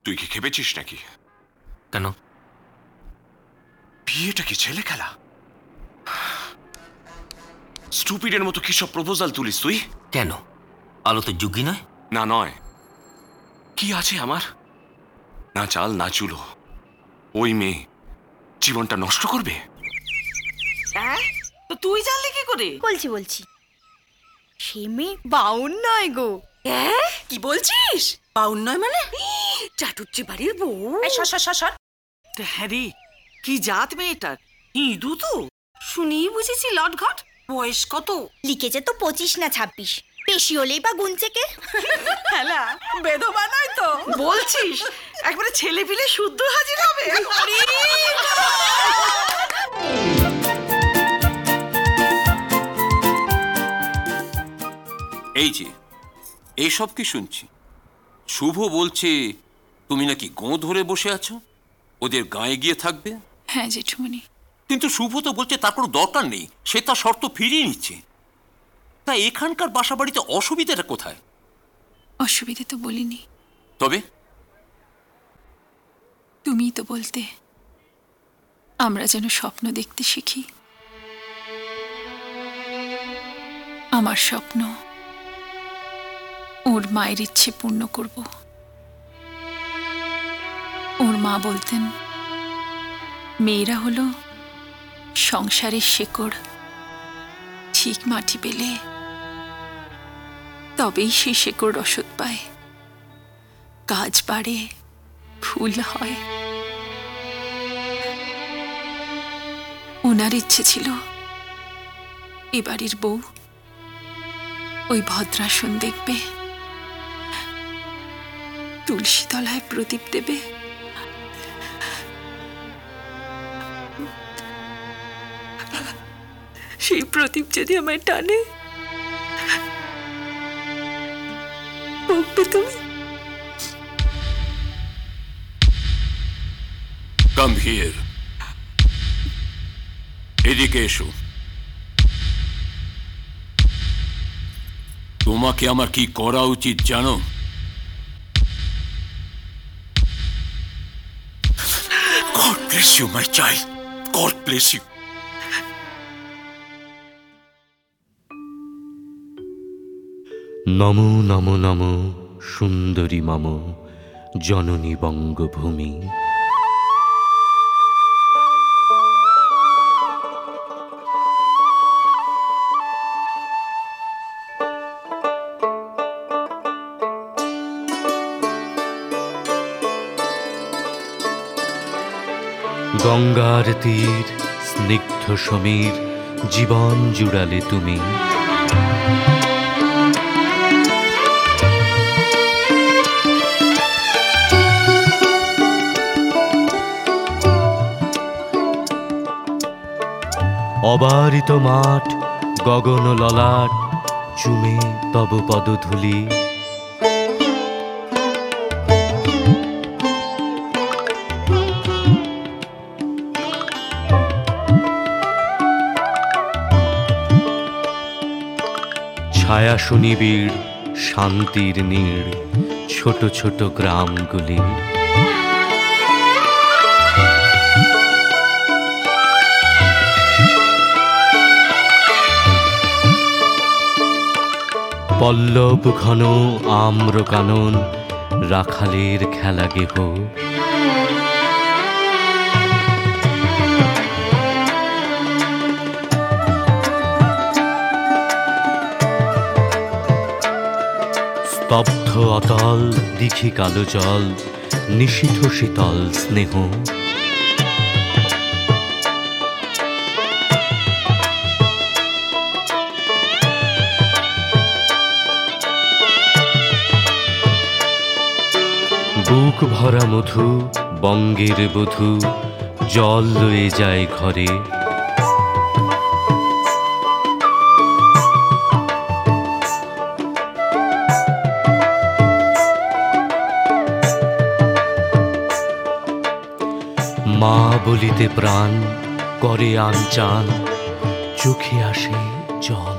তুই কি খেপেছিস নাকি? কেন? বিয়েটা কি ছেলে খেলা? স্টুপিডের মতো কি সব প্রপোজাল তুলিস তুই? কেন? আলো তো যোগ্যী নয়? না নয়। কি আছে আমার? না চাল না চুলো। ওই মেয়ে জীবনটা নষ্ট করবে। হ্যাঁ, তো তুই জানলি কি করে? বলছি সে মেয়ে বাউন নয় গো। হ্যাঁ, কি বলছিস? বাউন নয় মানে? চাটুজ্জে বাড়ির বউ। সর। হ্যাঁ রে, কি জাত মেয়েটার? ইঁদু তো শুনি বুঝেছি লটঘট। বয়স কত? লিখেছে তো 25 না 26, বেশি হলেই বা গুনছে কে? হেলা বেদবা নয় তো? বলছিস একবারে ছেলে পিলে শুদ্ধ হাজির হবে। এই যে এইসব কি শুনছি? শুভ বলছে তুমি নাকি গোঁ ধরে বসে আছো, ওদের গায়ে গিয়ে থাকবে। হ্যাঁ জেঠুমনি। কিন্তু শুভ তো বলছে তার কোনো দরকার নেই, সে তার শর্ত ফিরিয়ে নিচ্ছে। তা এখানকার বাসা বাড়িতে অসুবিধাটা কোথায়? অসুবিধে তো বলিনি, তবে তুমিই তো বলতে আমরা যেন স্বপ্ন দেখতে শিখি। আমার স্বপ্ন ওর মায়ের ইচ্ছে পূর্ণ করব। ওর মা বলতেন মেয়েরা হলো সংসারের শেকড়, ঠিক মাটি পেলে তবেই সেই শেকড় রসদ পায়, কাজ বাড়ে, ফুল হয়। ওনার ইচ্ছে ছিল এ বাড়ির বউ ওই ভদ্রাসন দেখবে, তুলসী তলায় প্রদীপ দেবে, সেই প্রদীপ যদি আমায় টানে, বকবে তুমি। কাম হিয়ার, এদিকে এসো। তোমাকে আমার কি করা উচিত জানো? God bless you, my child. God bless you. নমো নমো নমো সুন্দরী মম জননী বঙ্গভূমি। গঙ্গার তীর স্নিগ্ধ সমীর জীবন জুড়ালে তুমি। অবারিত মাঠ গগন ললাট চুমে তব পদধূলি। ছায়া সুনিবিড় শান্তির নীড় ছোট ছোট গ্রামগুলি। পল্লব ঘন আম্র কানন রাখালের খেলা গেহ। স্তব্ধ অতল দিঘি কালো জল নিশীথ শীতল স্নেহ। বুক ভরা মধু বঙ্গের বধূ জল লয়ে যায় ঘরে। মা বলিতে প্রাণ করে আনচান চোখে আসে জল।